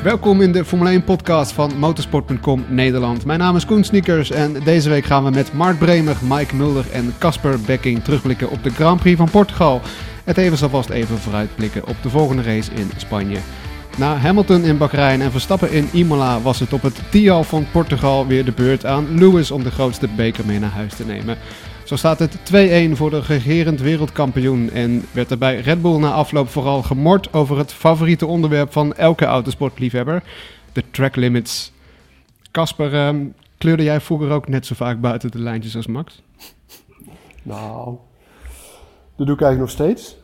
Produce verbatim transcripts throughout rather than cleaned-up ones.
Welkom in de Formule één podcast van motorsport punt com Nederland. Mijn naam is Koen Sneakers en deze week gaan we met Mark Bremer, Mike Mulder en Casper Becking terugblikken op de Grand Prix van Portugal. En tevens alvast even vooruitblikken op de volgende race in Spanje. Na Hamilton in Bahrein en Verstappen in Imola was het op het Tial van Portugal weer de beurt aan Lewis om de grootste beker mee naar huis te nemen. Zo staat het twee-een voor de regerend wereldkampioen en werd er bij Red Bull na afloop vooral gemord over het favoriete onderwerp van elke autosportliefhebber, de track limits. Casper, um, kleurde jij vroeger ook net zo vaak buiten de lijntjes als Max? Nou, dat doe ik eigenlijk nog steeds.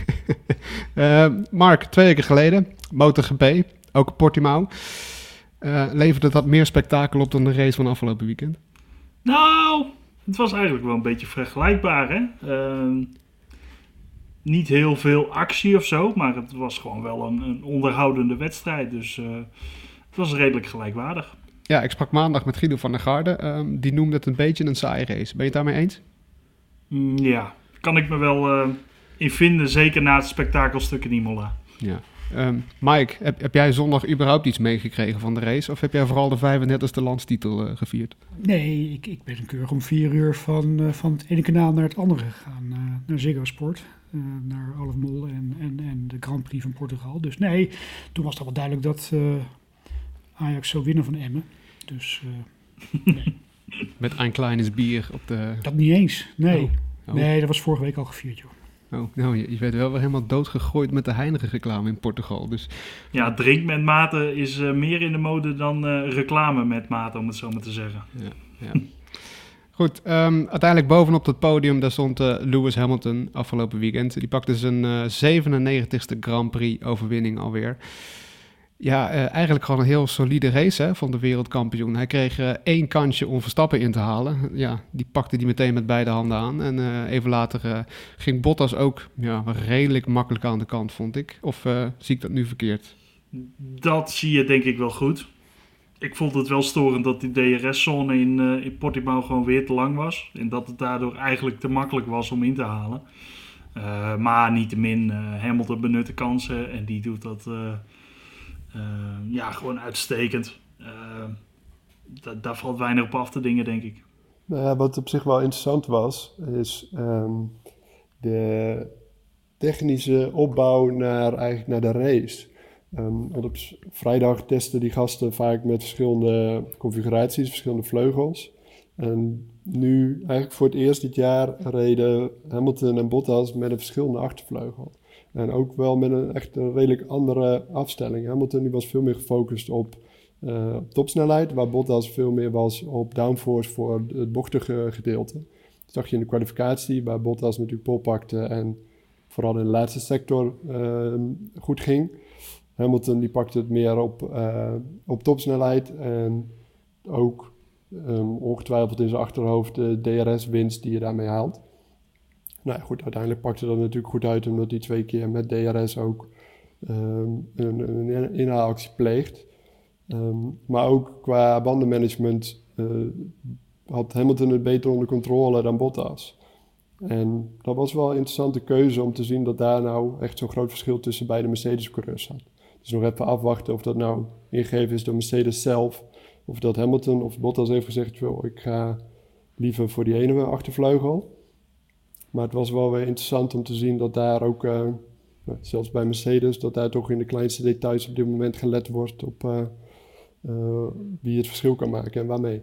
uh, Mark, twee weken geleden, MotoGP, ook Portimao. Uh, leverde dat meer spektakel op dan de race van afgelopen weekend? Nou, het was eigenlijk wel een beetje vergelijkbaar, hè. Uh, niet heel veel actie of zo, maar het was gewoon wel een, een onderhoudende wedstrijd. Dus uh, het was redelijk gelijkwaardig. Ja, ik sprak maandag met Guido van der Garde. Um, die noemde het een beetje een saaie race. Ben je het daarmee eens? Mm, ja, kan ik me wel uh, in vinden, zeker na het spektakelstuk in Imola. Ja. Um, Mike, heb, heb jij zondag überhaupt iets meegekregen van de race? Of heb jij vooral de vijfendertigste landstitel uh, gevierd? Nee, ik, ik ben een keurig om vier uur van, uh, van het ene kanaal naar het andere gegaan. Uh, naar Ziggo Sport, uh, naar Olaf Mol en, en, en de Grand Prix van Portugal. Dus nee, toen was het wel duidelijk dat uh, Ajax zou winnen van Emmen. Dus uh, nee. Met een kleines bier op de... Dat niet eens, nee. Oh. Oh. Nee, dat was vorige week al gevierd, joh. Oh, nou, je, je werd wel weer helemaal doodgegooid met de Heineken reclame in Portugal. Dus... Ja, drink met mate is uh, meer in de mode dan uh, reclame met mate, om het zo maar te zeggen. Ja, ja. Goed, um, uiteindelijk bovenop het podium, daar stond uh, Lewis Hamilton afgelopen weekend. Die pakte zijn uh, zevenennegentigste Grand Prix overwinning alweer. Ja, uh, eigenlijk gewoon een heel solide race hè, van de wereldkampioen. Hij kreeg uh, één kansje om Verstappen in te halen. Ja, die pakte hij meteen met beide handen aan. En uh, even later uh, ging Bottas ook ja, redelijk makkelijk aan de kant, vond ik. Of uh, zie ik dat nu verkeerd? Dat zie je denk ik wel goed. Ik vond het wel storend dat die D R S-zone in, uh, in Portimao gewoon weer te lang was. En dat het daardoor eigenlijk te makkelijk was om in te halen. Uh, maar niettemin, uh, Hamilton benut de kansen en die doet dat... Uh, Uh, ja, gewoon uitstekend. Uh, da- daar valt weinig op af te dingen, denk ik. Nou, wat op zich wel interessant was, is um, de technische opbouw naar, eigenlijk naar de race. Um, want op vrijdag testen die gasten vaak met verschillende configuraties, verschillende vleugels. En nu, eigenlijk voor het eerst dit jaar, reden Hamilton en Bottas met een verschillende achtervleugel. En ook wel met een echt een redelijk andere afstelling. Hamilton die was veel meer gefocust op, uh, op topsnelheid, waar Bottas veel meer was op downforce voor het bochtige gedeelte. Dat zag je in de kwalificatie, waar Bottas natuurlijk pole pakte en vooral in de laatste sector uh, goed ging. Hamilton die pakte het meer op, uh, op topsnelheid en ook um, ongetwijfeld in zijn achterhoofd de D R S-winst die je daarmee haalt. Nou ja, goed, uiteindelijk pakte dat natuurlijk goed uit, omdat hij twee keer met D R S ook um, een, een inhaalactie pleegt. Um, maar ook qua bandenmanagement uh, had Hamilton het beter onder controle dan Bottas. En dat was wel een interessante keuze om te zien dat daar nou echt zo'n groot verschil tussen beide Mercedes-coureurs zat. Dus nog even afwachten of dat nou ingegeven is door Mercedes zelf, of dat Hamilton of Bottas heeft gezegd, well, ik ga liever voor die ene achtervleugel. Maar het was wel weer interessant om te zien dat daar ook, uh, zelfs bij Mercedes, dat daar toch in de kleinste details op dit moment gelet wordt op uh, uh, wie het verschil kan maken en waarmee.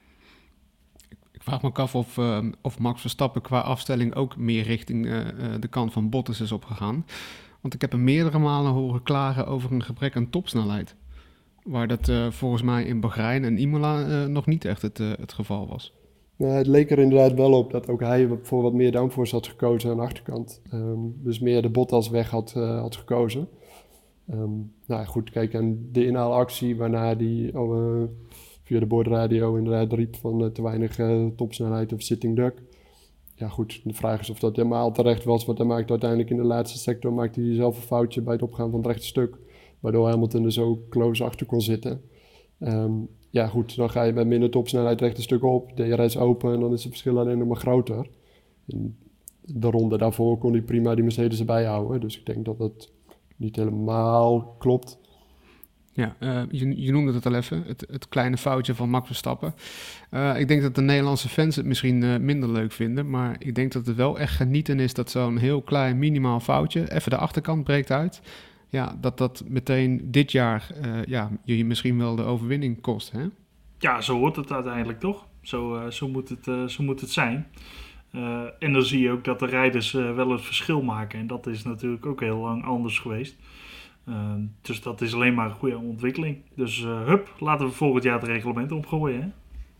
Ik vraag me ook af of, uh, of Max Verstappen qua afstelling ook meer richting uh, uh, de kant van Bottas is opgegaan. Want ik heb hem meerdere malen horen klagen over een gebrek aan topsnelheid. Waar dat uh, volgens mij in Bahrein en Imola uh, nog niet echt het, uh, het geval was. Nou, het leek er inderdaad wel op dat ook hij voor wat meer downforce had gekozen aan de achterkant. Um, dus meer de Bottas weg had, uh, had gekozen. Um, nou goed, kijk, en de inhaalactie waarna hij uh, via de boordradio inderdaad riep van uh, te weinig uh, topsnelheid of sitting duck. Ja goed, de vraag is of dat helemaal terecht was, want hij maakte uiteindelijk in de laatste sector maakte hij zelf een foutje bij het opgaan van het rechte stuk. Waardoor Hamilton er zo close achter kon zitten. Um, Ja goed, dan ga je met minder topsnelheid recht een stuk op, D R S open en dan is het verschil alleen nog maar groter. In de ronde daarvoor kon hij prima die Mercedes erbij houden, dus ik denk dat dat niet helemaal klopt. Ja, uh, je, je noemde het al even, het, het kleine foutje van Max Verstappen. Uh, ik denk dat de Nederlandse fans het misschien uh, minder leuk vinden, maar ik denk dat het wel echt genieten is dat zo'n heel klein minimaal foutje, even de achterkant breekt uit, ja, dat dat meteen dit jaar uh, ja, je misschien wel de overwinning kost, hè? Ja, zo hoort het uiteindelijk toch? Zo, uh, zo, moet, het, uh, zo moet het zijn. Uh, en dan zie je ook dat de rijders uh, wel het verschil maken en dat is natuurlijk ook heel lang anders geweest. Uh, dus dat is alleen maar een goede ontwikkeling. Dus uh, hup, laten we volgend jaar het reglement omgooien. Hè?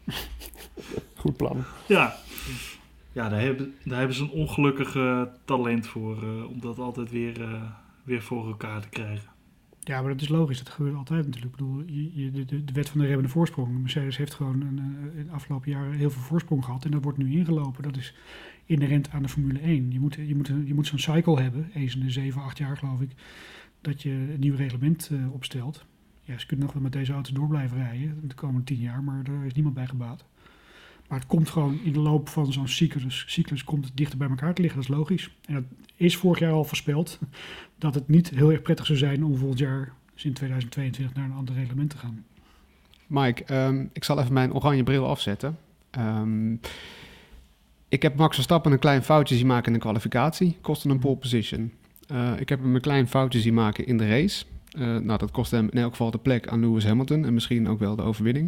Goed plan. Ja, ja daar, hebben, daar hebben ze een ongelukkig uh, talent voor uh, om dat altijd weer, uh, weer voor elkaar te krijgen. Ja, maar dat is logisch. Dat gebeurt altijd natuurlijk. Ik bedoel, je, je, de, de wet van de rebbende voorsprong. Mercedes heeft gewoon een, uh, in de afgelopen jaren heel veel voorsprong gehad. En dat wordt nu ingelopen. Dat is inherent aan de Formule één. Je moet, je moet, je moet zo'n cycle hebben. Eens in de zeven, acht jaar geloof ik. Dat je een nieuw reglement uh, opstelt. Ja, ze kunnen nog wel met deze auto's door blijven rijden de komende tien jaar, maar daar is niemand bij gebaat. Maar het komt gewoon in de loop van zo'n cyclus, cyclus komt het dichter bij elkaar te liggen, dat is logisch. En dat is vorig jaar al voorspeld, dat het niet heel erg prettig zou zijn om volgend jaar, dus in tweeduizend tweeëntwintig, naar een ander reglement te gaan. Mike, um, ik zal even mijn oranje bril afzetten. Um, ik heb Max Verstappen een klein foutje zien maken in de kwalificatie, kostte een pole position. Uh, ik heb hem een klein foutje zien maken in de race. Uh, nou, dat kostte hem in elk geval de plek aan Lewis Hamilton en misschien ook wel de overwinning.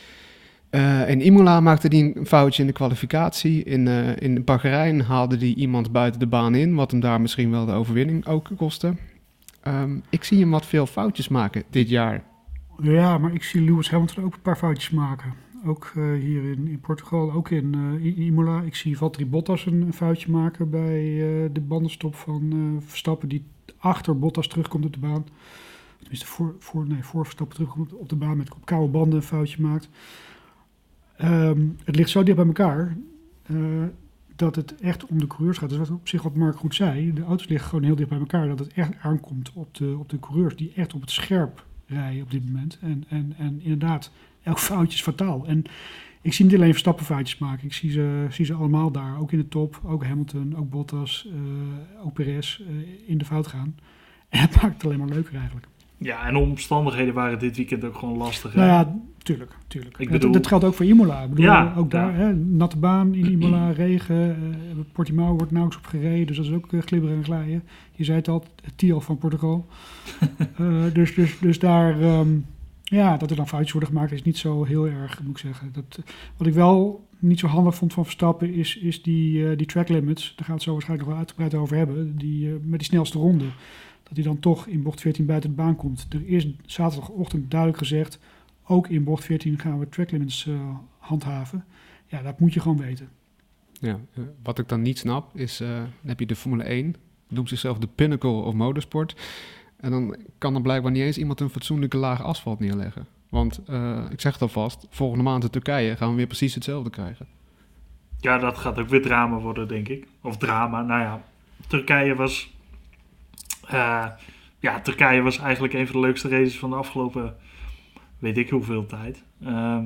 Uh, in Imola maakte hij een foutje in de kwalificatie. In, uh, in Bahrein haalde hij iemand buiten de baan in, wat hem daar misschien wel de overwinning ook kostte. Um, ik zie hem wat veel foutjes maken dit jaar. Ja, maar ik zie Lewis Hamilton ook een paar foutjes maken. Ook uh, hier in, in Portugal, ook in, uh, in Imola. Ik zie Valtteri Bottas een, een foutje maken bij uh, de bandenstop van uh, Verstappen, die achter Bottas terugkomt op de baan. Tenminste, voor, voor, nee, voor Verstappen terugkomt op de baan met op koude banden een foutje maakt. Um, het ligt zo dicht bij elkaar uh, dat het echt om de coureurs gaat. Dus wat op zich wat Mark goed zei, de auto's liggen gewoon heel dicht bij elkaar. Dat het echt aankomt op de, op de coureurs die echt op het scherp rijden op dit moment. En, en, en inderdaad, elk foutje is fataal. En ik zie niet alleen Verstappen foutjes maken. Ik zie ze, zie ze allemaal daar, ook in de top. Ook Hamilton, ook Bottas, uh, ook Perez uh, in de fout gaan. En het maakt het alleen maar leuker eigenlijk. Ja, en de omstandigheden waren dit weekend ook gewoon lastig. Nou ja, tuurlijk. tuurlijk. Ik dat, bedoel, dat geldt ook voor Imola. Ik bedoel, ja, ook daar, ja. hè, natte baan in Imola, regen. Uh, Portimao wordt nauwelijks op gereden, dus dat is ook uh, glibberen en glijden. Je zei het al, het Tiel van Portugal. uh, dus, dus, dus daar, um, ja, dat er dan foutjes worden gemaakt is niet zo heel erg, moet ik zeggen. Dat, wat ik wel niet zo handig vond van Verstappen is, is die, uh, die track limits. Daar gaan we het zo waarschijnlijk nog wel uitgebreid over hebben. Die, uh, met die snelste ronde. Dat hij dan toch in bocht veertien buiten de baan komt. Er is zaterdagochtend duidelijk gezegd, ook in bocht veertien gaan we track limits uh, handhaven. Ja, dat moet je gewoon weten. Ja, uh, wat ik dan niet snap is, uh, dan heb je de Formule één, noemt zichzelf de pinnacle of motorsport. En dan kan er blijkbaar niet eens iemand een fatsoenlijke laag asfalt neerleggen. Want, uh, ik zeg het alvast, volgende maand in Turkije gaan we weer precies hetzelfde krijgen. Ja, dat gaat ook weer drama worden, denk ik. Of drama, nou ja. Turkije was... Uh, ja, Turkije was eigenlijk een van de leukste races van de afgelopen, weet ik hoeveel tijd. Uh,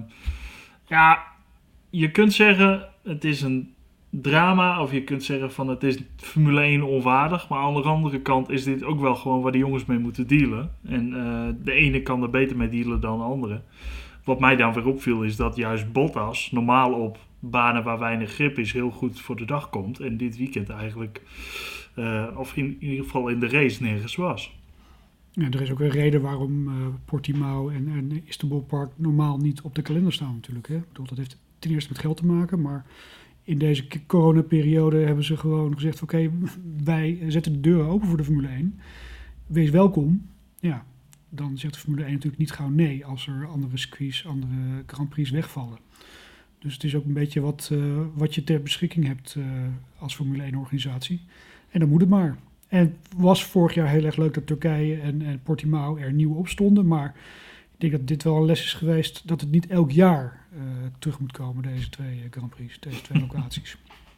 ja, je kunt zeggen, het is een drama, of je kunt zeggen van het is Formule één onwaardig. Maar aan de andere kant is dit ook wel gewoon waar de jongens mee moeten dealen. En uh, de ene kan er beter mee dealen dan de andere. Wat mij dan weer opviel is dat juist Bottas normaal op banen waar weinig grip is heel goed voor de dag komt. En dit weekend eigenlijk... Uh, of in, in ieder geval in de race nergens was. Ja, er is ook een reden waarom uh, Portimao en, en Istanbul Park normaal niet op de kalender staan natuurlijk. Hè? Ik bedoel, dat heeft ten eerste met geld te maken, maar in deze coronaperiode hebben ze gewoon gezegd, oké, okay, wij zetten de deuren open voor de Formule één. Wees welkom. Ja, dan zegt de Formule één natuurlijk niet gauw nee als er andere circuits, andere Grand Prix wegvallen. Dus het is ook een beetje wat, uh, wat je ter beschikking hebt uh, als Formule één organisatie. En dan moet het maar. En het was vorig jaar heel erg leuk dat Turkije en, en Portimao er nieuw op stonden. Maar ik denk dat dit wel een les is geweest dat het niet elk jaar uh, terug moet komen, deze twee uh, Grand Prix, deze twee locaties.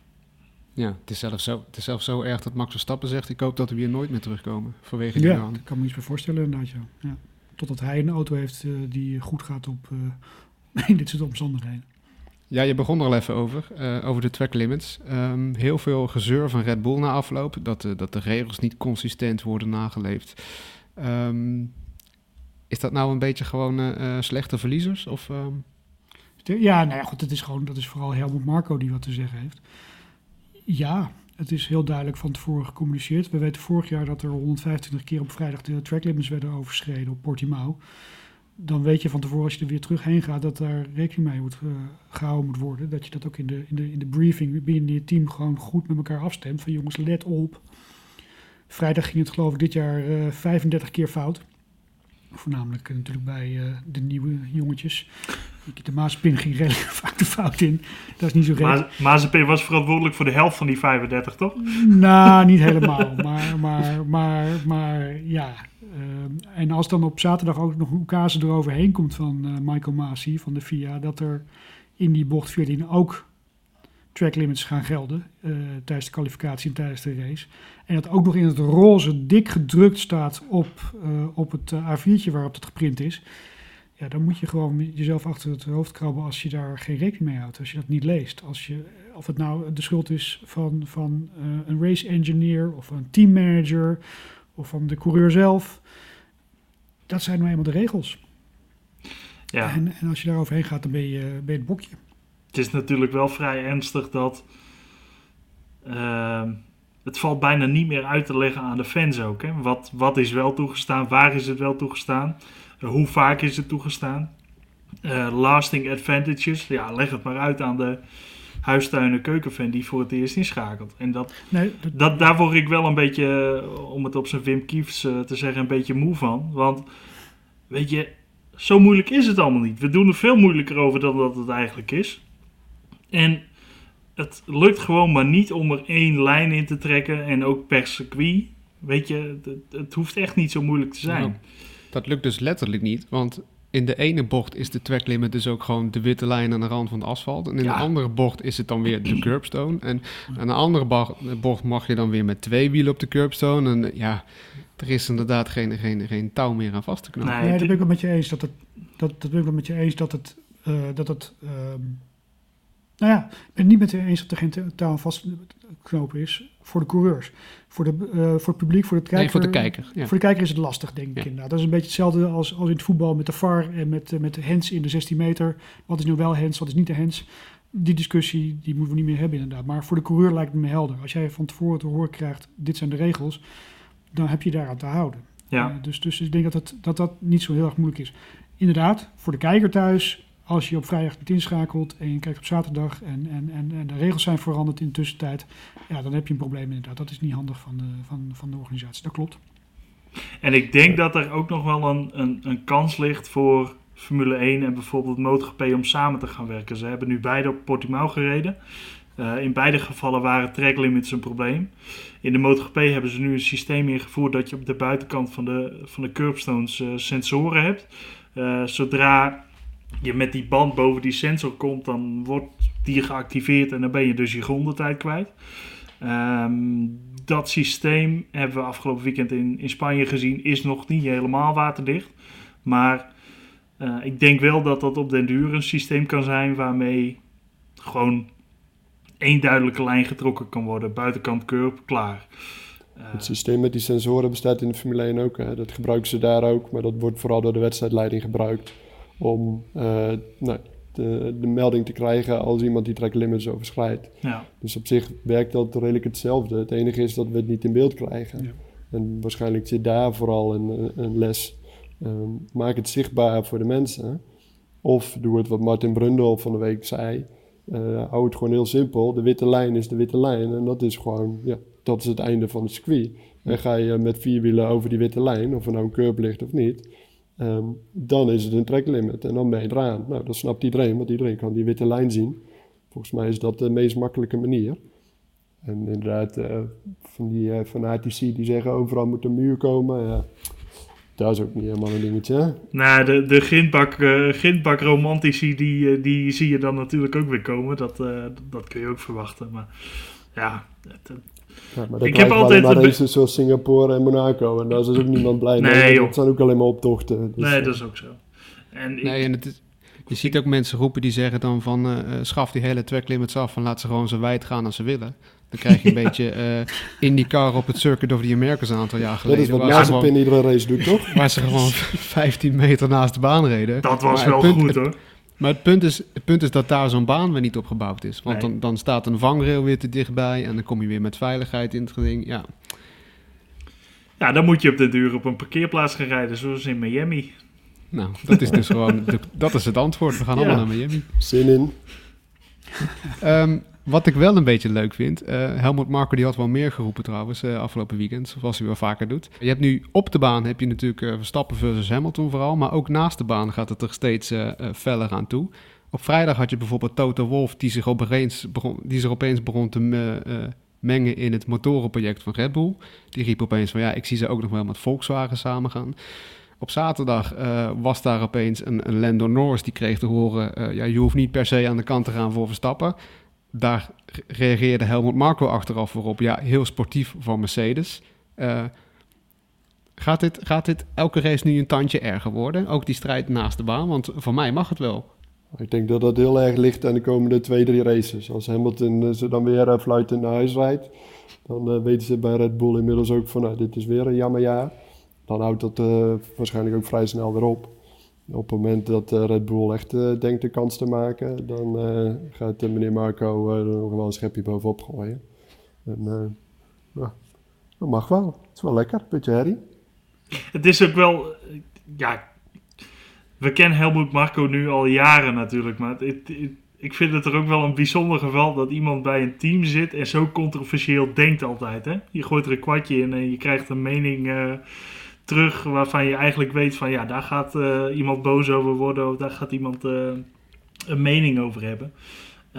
Ja, het is, zelfs zo, het is zelfs zo erg dat Max Verstappen zegt, ik hoop dat we hier nooit meer terugkomen vanwege die ja, baan. Ik kan me iets meer voorstellen inderdaad, ja. ja. Totdat hij een auto heeft uh, die goed gaat op uh, in dit soort omstandigheden. Ja, je begon er al even over, uh, over de track limits. Um, heel veel gezeur van Red Bull na afloop, dat, uh, dat de regels niet consistent worden nageleefd. Um, is dat nou een beetje gewoon uh, uh, slechte verliezers? Of, uh... Ja, nou ja, goed, het is gewoon, dat is vooral Helmut Marko die wat te zeggen heeft. Ja, het is heel duidelijk van tevoren gecommuniceerd. We weten vorig jaar dat er honderdvijfentwintig keer op vrijdag de tracklimits werden overschreden op Portimao. Dan weet je van tevoren, als je er weer terug heen gaat, dat daar rekening mee moet, uh, gehouden moet worden. Dat je dat ook in de, in de, in de briefing binnen je team gewoon goed met elkaar afstemt. Van jongens, let op. Vrijdag ging het geloof ik dit jaar uh, vijfendertig keer fout. Voornamelijk uh, natuurlijk bij uh, de nieuwe jongetjes. De Mazepin ging redelijk vaak de fout in. Dat is niet zo gek. Ma- Mazepin was verantwoordelijk voor de helft van die vijfendertig, toch? Nou, niet helemaal. Maar, maar, maar, maar ja. Uh, en als dan op zaterdag ook nog Ukase eroverheen komt van uh, Michael Masi van de F I A... dat er in die bocht veertien ook track limits gaan gelden uh, tijdens de kwalificatie en tijdens de race. En dat ook nog in het roze dik gedrukt staat op, uh, op het uh, A viertje waarop het geprint is. Ja, dan moet je gewoon jezelf achter het hoofd krabben als je daar geen rekening mee houdt. Als je dat niet leest. Als je, of het nou de schuld is van, van uh, een race engineer of een teammanager of van de coureur zelf. Dat zijn nou eenmaal de regels. Ja. En, en als je daar overheen gaat, dan ben je, ben je het bokje. Het is natuurlijk wel vrij ernstig dat... Uh, het valt bijna niet meer uit te leggen aan de fans ook. Hè? Wat, wat is wel toegestaan? Waar is het wel toegestaan? Uh, hoe vaak is het toegestaan? Uh, lasting advantages. Ja, leg het maar uit aan de huistuin- en keukenfan die voor het eerst inschakelt. En dat, nee, dat... Dat, daar word ik wel een beetje, om het op zijn Wim Kiefs uh, te zeggen, een beetje moe van. Want, weet je, zo moeilijk is het allemaal niet. We doen er veel moeilijker over dan dat het eigenlijk is. En het lukt gewoon maar niet om er één lijn in te trekken en ook per circuit. Weet je, het, het hoeft echt niet zo moeilijk te zijn. Nou, dat lukt dus letterlijk niet, want in de ene bocht is de track limit dus ook gewoon de witte lijn aan de rand van het asfalt. En in Ja. de andere bocht is het dan weer de curbstone. En aan de andere bocht, bocht mag je dan weer met twee wielen op de curbstone. En ja, er is inderdaad geen, geen, geen touw meer aan vast te knopen. Nee, Nee, het- dat ben ik wel met je eens dat het, dat, dat ben ik wel met je eens dat het, uh, dat het, um, nou ja, ik ben het niet met je eens dat er geen te- touw aan vast knopen is voor de coureurs. Voor, de, uh, voor het publiek, voor de kijker. Nee, voor de kijker. Ja. Voor de kijker is het lastig, denk ik Ja. inderdaad. Dat is een beetje hetzelfde als, als in het voetbal met de V A R en met, uh, met de hands in de zestien meter. Wat is nu wel hands, wat is niet de hands? Die discussie die moeten we niet meer hebben inderdaad. Maar voor de coureur lijkt het me helder. Als jij van tevoren te horen krijgt, dit zijn de regels, dan heb je daaraan te houden. Ja. Uh, dus, dus ik denk dat, het, dat dat niet zo heel erg moeilijk is. Inderdaad, voor de kijker thuis, als je op vrijdag niet inschakelt en je kijkt op zaterdag en, en, en, en de regels zijn veranderd in de tussentijd, ja, dan heb je een probleem inderdaad. Dat is niet handig van de, van, van de organisatie. Dat klopt. En ik denk dat er ook nog wel een, een, een kans ligt voor Formule één en bijvoorbeeld MotoGP om samen te gaan werken. Ze hebben nu beide op Portimao gereden. Uh, in beide gevallen waren track limits een probleem. In de MotoGP hebben ze nu een systeem ingevoerd dat je op de buitenkant van de, van de curbstones uh, sensoren hebt. Uh, zodra je met die band boven die sensor komt, dan wordt die geactiveerd en dan ben je dus je grondentijd kwijt. Um, dat systeem hebben we afgelopen weekend in, in Spanje gezien, is nog niet helemaal waterdicht. Maar uh, ik denk wel dat dat op den duur een systeem kan zijn waarmee gewoon één duidelijke lijn getrokken kan worden. Buitenkant curb, klaar. Uh, Het systeem met die sensoren bestaat in de Formule één ook. Hè. Dat gebruiken ze daar ook, maar dat wordt vooral door de wedstrijdleiding gebruikt om uh, nou, de, de melding te krijgen als iemand die track limits overschrijdt. ja. Dus op zich werkt dat redelijk hetzelfde. Het enige is dat we het niet in beeld krijgen. Ja. En waarschijnlijk zit daar vooral een, een les. Um, maak het zichtbaar voor de mensen. Of doe het wat Martin Brundle van de week zei. Uh, hou het gewoon heel simpel. De witte lijn is de witte lijn. En dat is gewoon, ja, dat is het einde van het circuit. En ga je met vier wielen over die witte lijn, of er nou een curb ligt of niet, um, dan is het een track limit. En dan ben je eraan. Nou, dat snapt iedereen, want iedereen kan die witte lijn zien. Volgens mij is dat de meest makkelijke manier. En inderdaad, uh, van die uh, fanatici die zeggen overal moet een muur komen. Ja, dat is ook niet helemaal een dingetje. Hè? Nou, de, de grindbak, uh, grindbak romantici, die, uh, die zie je dan natuurlijk ook weer komen. Dat, uh, dat kun je ook verwachten. Maar ja, het, het, Ja, maar dan Ik krijg heb je altijd alleen maar de- races zoals Singapore en Monaco. En daar is dus ook niemand blij mee. Nee, want joh. dat zijn ook alleen maar optochten. Dus, nee, uh, dat is ook zo. En ik- Nee, en het is, Je ziet ook mensen roepen die zeggen dan van... Uh, schaf die hele track limits af en laat ze gewoon zo wijd gaan als ze willen. Dan krijg je een beetje uh, IndyCar op het Circuit of the Americas een aantal jaar geleden. Dat is wat Mazepin in iedere race doet, toch? Waar ze gewoon vijftien meter naast de baan reden. Dat was maar wel punt, goed, het, hoor. Maar het punt, is, het punt is dat daar zo'n baan weer niet op gebouwd is. Want Nee. dan, dan staat een vangrail weer te dichtbij... en dan kom je weer met veiligheid in het geding. Ja, Ja, dan moet je op de duur op een parkeerplaats gaan rijden, zoals in Miami. nou, dat is dus gewoon... De, dat is het antwoord. We gaan Ja. allemaal naar Miami. Zin in. Um, wat ik wel een beetje leuk vind... Uh, Helmut Marko die had wel meer geroepen trouwens... Uh, afgelopen weekend, zoals hij wel vaker doet. Je hebt nu op de baan heb je natuurlijk uh, Verstappen versus Hamilton vooral... maar ook naast de baan gaat het er steeds uh, uh, feller aan toe. Op vrijdag had je bijvoorbeeld Toto Wolff... die zich opeens begon, die zich opeens begon te uh, uh, mengen in het motorenproject van Red Bull. Die riep opeens van ja, ik zie ze ook nog wel met Volkswagen samengaan. Op zaterdag uh, was daar opeens een, een Lando Norris die kreeg te horen... Uh, ja, je hoeft niet per se aan de kant te gaan voor Verstappen... Daar reageerde Helmut Marko achteraf weer op. Ja, heel sportief van Mercedes. Uh, gaat, dit, gaat dit elke race nu een tandje erger worden? Ook die strijd naast de baan? Want voor mij mag het wel. Ik denk dat dat heel erg ligt aan de komende twee, drie races. Als Hamilton uh, ze dan weer uh, fluitend naar huis rijdt... dan uh, weten ze bij Red Bull inmiddels ook van... Nou, dit is weer een jammer jaar. Dan houdt dat uh, waarschijnlijk ook vrij snel weer op. Op het moment dat uh, Red Bull echt uh, denkt de kans te maken, dan uh, gaat uh, meneer Marko uh, er nog wel een schepje bovenop gooien. En, uh, ja, dat mag wel. Het is wel lekker, beetje herrie. Het is ook wel... Ja, we kennen Helmut Marko nu al jaren natuurlijk, maar het, het, het, ik vind het er ook wel een bijzonder geval dat iemand bij een team zit en zo controversieel denkt altijd. Hè? Je gooit er een kwartje in en je krijgt een mening... Uh, terug waarvan je eigenlijk weet van ja, daar gaat uh, iemand boos over worden of daar gaat iemand uh, een mening over hebben. Uh,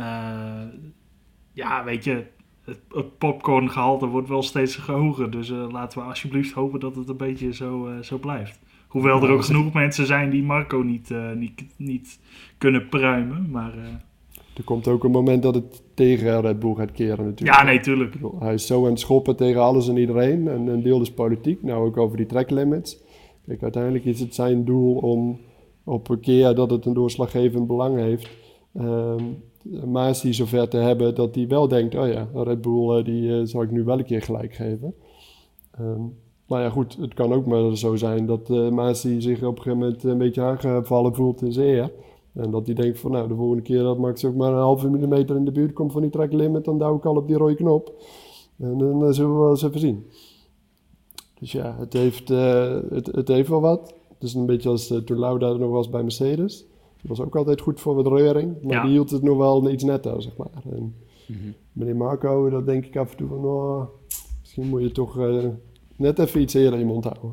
ja, weet je, het, het popcorngehalte wordt wel steeds hoger, dus uh, laten we alsjeblieft hopen dat het een beetje zo, uh, zo blijft. Hoewel er ook genoeg mensen zijn die Marko niet, uh, niet, niet kunnen pruimen, maar... Uh, er komt ook een moment dat het tegen Red Bull gaat keren natuurlijk. Ja, nee, tuurlijk. Hij is zo aan het schoppen tegen alles en iedereen. En een deel is politiek. Nou, ook over die track limits. Kijk, uiteindelijk is het zijn doel om op een keer dat het een doorslaggevend belang heeft... Um, Masi zover te hebben dat hij wel denkt... oh ja, Red Bull uh, die uh, zal ik nu wel een keer gelijk geven. Um, maar ja, goed, het kan ook maar zo zijn dat uh, Masi zich op een gegeven moment een beetje aangevallen voelt in zijn eer... En dat hij denkt van nou, de volgende keer dat Max ook maar een halve millimeter in de buurt komt van die track limit, dan duw ik al op die rode knop. En dan uh, zullen we wel eens even zien. Dus ja, het heeft, uh, het, het heeft wel wat. Het is een beetje als uh, toen Lauda er nog was bij Mercedes. Dat was ook altijd goed voor wat reuring, maar ja. die hield het nog wel iets netter, zeg maar. En Mm-hmm. meneer Marko, dat denk ik af en toe van, oh, misschien moet je toch uh, net even iets eerder in je mond houden.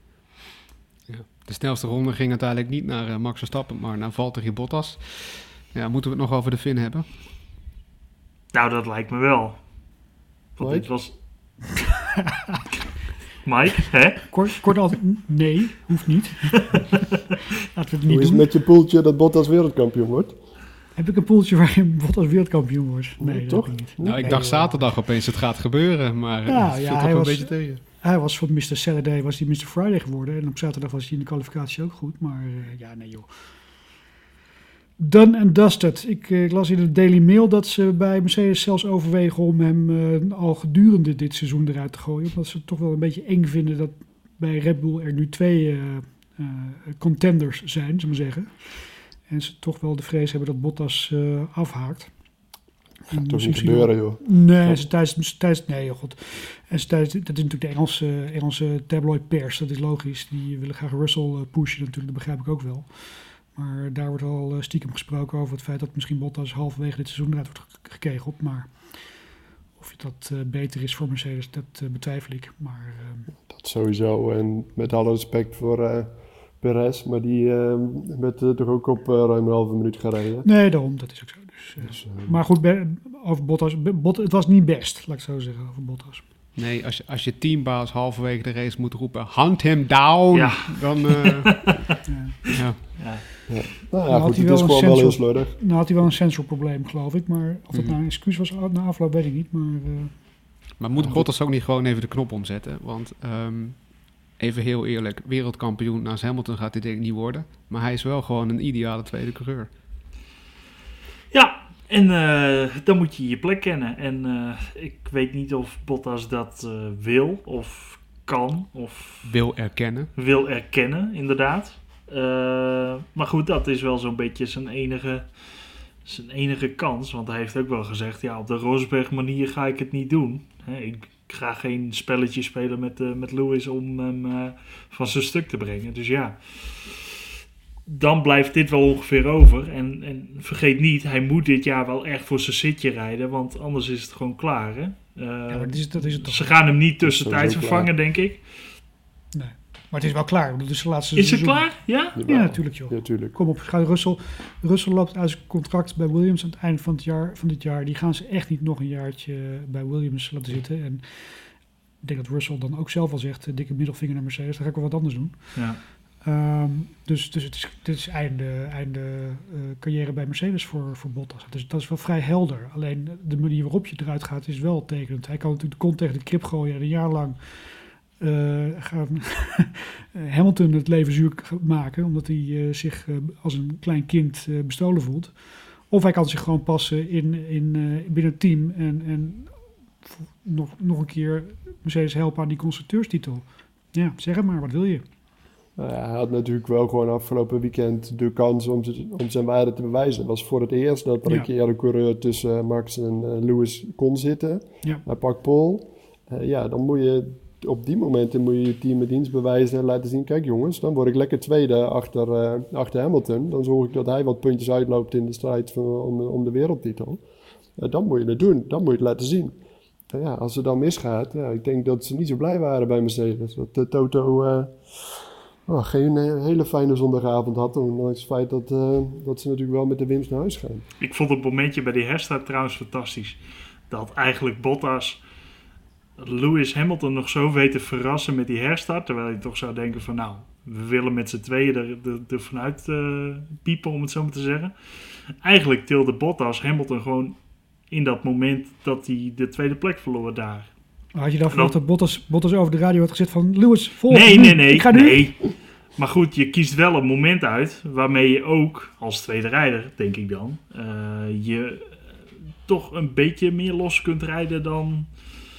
Ja. De snelste ronde ging uiteindelijk niet naar uh, Max Verstappen, maar naar Valtteri Bottas. Ja, moeten we het nog over de Finn hebben? Nou, dat lijkt me wel. Want Mike? dit was... Mike, hè? Kort, kort altijd, nee, hoeft niet. Laten we het Hoe niet is het doen. met je poeltje dat Bottas wereldkampioen wordt? Heb ik een poeltje waarin Bottas wereldkampioen wordt? Nee, Nee, dat toch? heb ik niet. Nou, ik Nee, dacht joh. zaterdag opeens het gaat gebeuren, maar uh, Ja, het ja, viel toch hij een was- beetje tegen. Hij was van mister Saturday, was hij mister Friday geworden. En op zaterdag was hij in de kwalificatie ook goed. Maar uh, ja, nee joh. Done and dusted. Ik, uh, ik las in de Daily Mail dat ze bij Mercedes zelfs overwegen om hem uh, al gedurende dit seizoen eruit te gooien. Omdat ze het toch wel een beetje eng vinden dat bij Red Bull er nu twee uh, uh, contenders zijn, zullen we maar zeggen. En ze toch wel de vrees hebben dat Bottas uh, afhaakt. En Toch dus niet misschien gebeuren, joh. Nee, Ja. ze tijdens, tijdens, nee, joh, god. En ze tijdens, dat is natuurlijk de Engelse, Engelse tabloid pers, dat is logisch. Die willen graag Russell uh, pushen natuurlijk, dat begrijp ik ook wel. Maar daar wordt al uh, stiekem gesproken over het feit dat misschien Bottas halverwege dit seizoen eruit wordt ge- gekegeld. Maar of dat uh, beter is voor Mercedes, dat uh, betwijfel ik. Maar uh, Dat sowieso. En met alle respect voor uh, Perez, maar die uh, werd uh, toch ook op uh, ruim een halve minuut gereden. nee, daarom, dat is ook zo. Dus, uh, Dus, uh, maar goed, be- over Bottas, Be- Bot, het was niet best, laat ik zo zeggen, over Bottas. Nee, als je, als je teambaas halverwege de race moet roepen, hunt him down, Ja. dan... Uh, Ja. ja. Ja. ja. Nou ja, had goed, hij het wel is een gewoon wel heel sensor- slordig. Nou had hij wel een sensorprobleem, geloof ik. Maar of dat Mhm. nou een excuus was na afloop, weet ik niet. Maar uh, Maar moet Ja, goed. Bottas ook niet gewoon even de knop omzetten? Want um, even heel eerlijk, wereldkampioen naast Hamilton gaat hij denk ik niet worden. Maar hij is wel gewoon een ideale tweede coureur. Ja, en uh, dan moet je je plek kennen. En uh, ik weet niet of Bottas dat uh, wil of kan. Of wil erkennen. Wil erkennen, inderdaad. Uh, maar goed, dat is wel zo'n beetje zijn enige, zijn enige kans. Want hij heeft ook wel gezegd, ja, op de Rosberg manier ga ik het niet doen. He, ik ga geen spelletje spelen met, uh, met Lewis om hem uh, van zijn stuk te brengen. Dus ja, dan blijft dit wel ongeveer over. En, en vergeet niet, hij moet dit jaar wel echt voor zijn zitje rijden. Want anders is het gewoon klaar, hè? Uh, ja, maar dat is, dat is het toch. Ze gaan hem niet tussentijds vervangen, denk ik. Nee. Maar het is wel klaar. Dus de laatste is het seizoen... klaar? Ja? Ja, ja, natuurlijk joh. Ja, tuurlijk. Kom op, Russell, Russell loopt uit zijn contract bij Williams aan het einde van, het jaar, van dit jaar. Die gaan ze echt niet nog een jaartje bij Williams laten zitten. En ik denk dat Russell dan ook zelf al zegt, dikke middelvinger naar Mercedes, dan ga ik wel wat anders doen. Ja. Um, dus dus het is, dit is einde, einde uh, carrière bij Mercedes voor, voor Bottas. Dus dat is wel vrij helder. Alleen de manier waarop je eruit gaat is wel tekenend. Hij kan natuurlijk de kont tegen de krip gooien en een jaar lang uh, gaan Hamilton het leven zuur maken, omdat hij uh, zich uh, als een klein kind uh, bestolen voelt. Of hij kan zich gewoon passen in, in, uh, binnen het team en, en nog, nog een keer Mercedes helpen aan die constructeurstitel. Ja, zeg het maar, wat wil je? Nou ja, hij had natuurlijk wel gewoon afgelopen weekend de kans om, z- om zijn waarde te bewijzen. Het was voor het eerst dat er Ja. een keer de coureur tussen Max en uh, Lewis kon zitten. Ja. Hij pakt pole. Uh, ja, dan moet je op die momenten moet je je team met dienst bewijzen en laten zien. Kijk jongens, dan word ik lekker tweede achter, uh, achter Hamilton. Dan zorg ik dat hij wat puntjes uitloopt in de strijd van, om, om de wereldtitel. Uh, dan moet je het doen, dan moet je het laten zien. Uh, ja, als het dan misgaat, ja, ik denk dat ze niet zo blij waren bij Mercedes. Dat de Toto... Uh, Oh, geen hele fijne zondagavond had, ondanks het feit dat, uh, dat ze natuurlijk wel met de winst naar huis gaan. Ik vond het momentje bij die herstart trouwens fantastisch. Dat eigenlijk Bottas Lewis Hamilton nog zo weet te verrassen met die herstart. Terwijl je toch zou denken van nou, we willen met z'n tweeën er, er, er vanuit uh, piepen, om het zo maar te zeggen. Eigenlijk tilde Bottas Hamilton gewoon in dat moment dat hij de tweede plek verloor daar. Had je dan verwacht dat Bottas, Bottas over de radio had gezegd van Lewis, volg Nee, nu. nee, nee. Ik ga nu. nee. Maar goed, je kiest wel een moment uit waarmee je ook als tweede rijder, denk ik dan, uh, je toch een beetje meer los kunt rijden dan...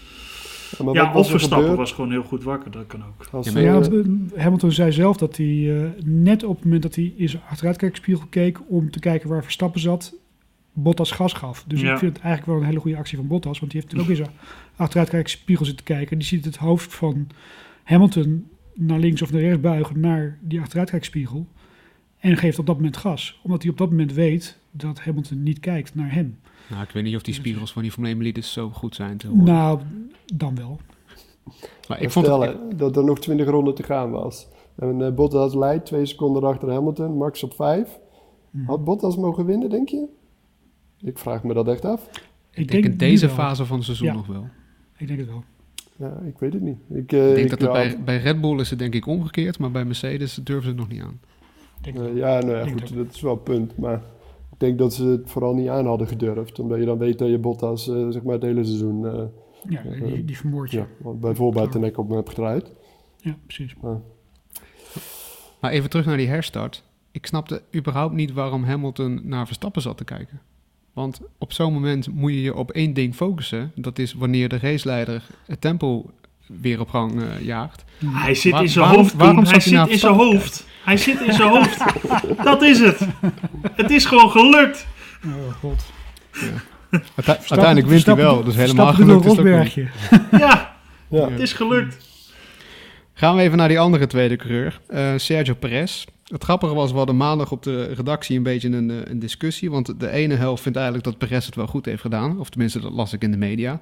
Ja, maar Ja, wat was of er Verstappen gebeurd? was gewoon heel goed wakker, dat kan ook. Als, Ja, Maar uh, ja, Hamilton zei zelf dat hij uh, net op het moment dat hij in zijn achteruitkijkspiegel keek om te kijken waar Verstappen zat, Bottas gas gaf. Dus Ja. ik vind het eigenlijk wel een hele goede actie van Bottas, want die heeft natuurlijk ook in zijn achteruitkijkspiegel zitten kijken. Die ziet het hoofd van Hamilton naar links of naar rechts buigen naar die achteruitkijkspiegel en geeft op dat moment gas. Omdat hij op dat moment weet dat Hamilton niet kijkt naar hem. Nou, ik weet niet of die spiegels van die Formule één bolides zo goed zijn te horen. Nou, dan wel. Maar ik vond het... stellen dat er nog twintig ronden te gaan was. En uh, Bottas leidt, twee seconden achter Hamilton, Max op vijf. Had Bottas mogen winnen, denk je? Ik vraag me dat echt af. Ik denk in nu deze wel. fase van het seizoen Ja. nog wel. Ik denk het wel. Ja, ik weet het niet. Ik, uh, Ik denk ik, dat het ja, bij, bij Red Bull is het denk ik omgekeerd, maar bij Mercedes durven ze het nog niet aan. Ik denk Uh, ja, nou ja, Ik goed, denk dat is wel een punt. Maar ik denk dat ze het vooral niet aan hadden gedurfd. Omdat je dan weet dat je Bottas uh, zeg maar het hele seizoen uh, Ja, die, die vermoord je. ja, bijvoorbeeld de nek op hem hebt gedraaid. Ja, precies. Maar, Maar even terug naar die herstart. Ik snapte überhaupt niet waarom Hamilton naar Verstappen zat te kijken. Want op zo'n moment moet je je op één ding focussen. Dat is wanneer de raceleider het tempo weer op gang uh, jaagt. Hij zit Waar- in zijn waarom- hoofd, waarom Koen. zat Hij hij naar zit in zijn Verstappen hoofd. Hij zit in zijn hoofd. Dat is het. Het is gewoon gelukt. Oh god. Uite- uiteindelijk wint hij wel, dus helemaal gelukt gelukt is het ook niet. Rosbergje. Ja, ja. het is gelukt. Gaan we even naar die andere tweede coureur, uh, Sergio Perez. Het grappige was, we hadden maandag op de redactie een beetje een, uh, een discussie. Want de ene helft vindt eigenlijk dat Perez het wel goed heeft gedaan. Of tenminste, dat las ik in de media.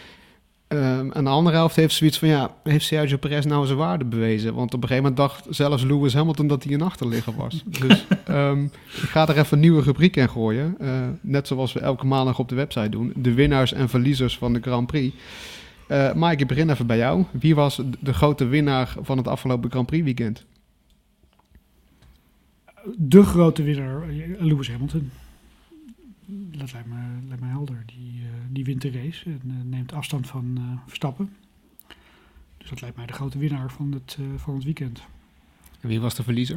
Um, en de andere helft heeft zoiets van, ja, heeft Sergio Perez nou zijn waarde bewezen? Want op een gegeven moment dacht zelfs Lewis Hamilton dat hij een achterligger was. Dus um, ik ga er even een nieuwe rubriek in gooien. Uh, net zoals we elke maandag op de website doen. De winnaars en verliezers van de Grand Prix. Uh, Mike, ik begin even bij jou. Wie was de grote winnaar van het afgelopen Grand Prix weekend? De grote winnaar, Lewis Hamilton. Dat lijkt me, lijkt me helder. Die, uh, die wint de race en uh, neemt afstand van uh, Verstappen. Dus dat lijkt mij de grote winnaar van het, uh, van het weekend. En wie was de verliezer?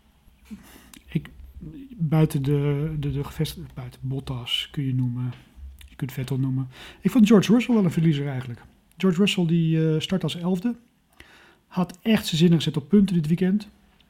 Ik, buiten de, de, de gevestigde, buiten Bottas kun je noemen. Je kunt Vettel noemen. Ik vond George Russell wel een verliezer eigenlijk. George Russell die uh, start als elfde. Had echt zijn zinnen gezet op punten dit weekend.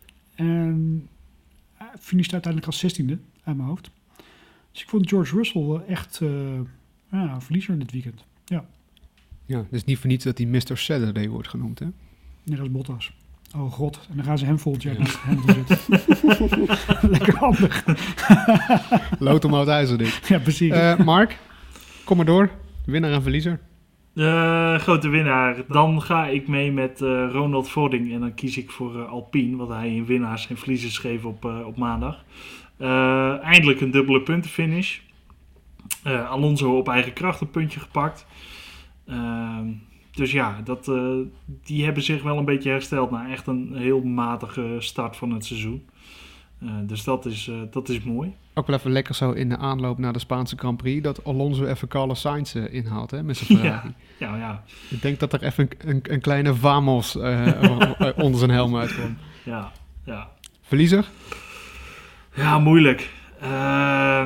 En uh, finishte uiteindelijk als zestiende uit mijn hoofd. Dus ik vond George Russell wel echt uh, ja, een verliezer dit weekend. Ja. Ja, het is niet voor niets dat hij mister Saturday wordt genoemd, hè? Nee, dat is Bottas. Oh god, en dan gaan ze hem volgend jaar niet hem zetten. Lekker handig. Lood om oud ijzer dit. Ja, precies. Uh, Mark, kom maar door. Winnaar en verliezer. De grote winnaar. Dan ga ik mee met uh, Ronald Vodding. En dan kies ik voor uh, Alpine. Want hij in winnaars en verliezers schreef op, uh, op maandag. Uh, eindelijk een dubbele puntenfinish. Uh, Alonso op eigen kracht een puntje gepakt. Uh, dus ja, dat, uh, die hebben zich wel een beetje hersteld na echt een heel matige start van het seizoen. Uh, dus dat is, uh, dat is mooi. Ook wel even lekker zo in de aanloop naar de Spaanse Grand Prix... dat Alonso even Carlos Sainz uh, inhaalt, hè, met zijn Ferrari. Ja, ja, ja. Ik denk dat er even een, een, een kleine vamos uh, onder zijn helm uitkwam. Ja, ja. Verliezer? Ja, moeilijk. Uh,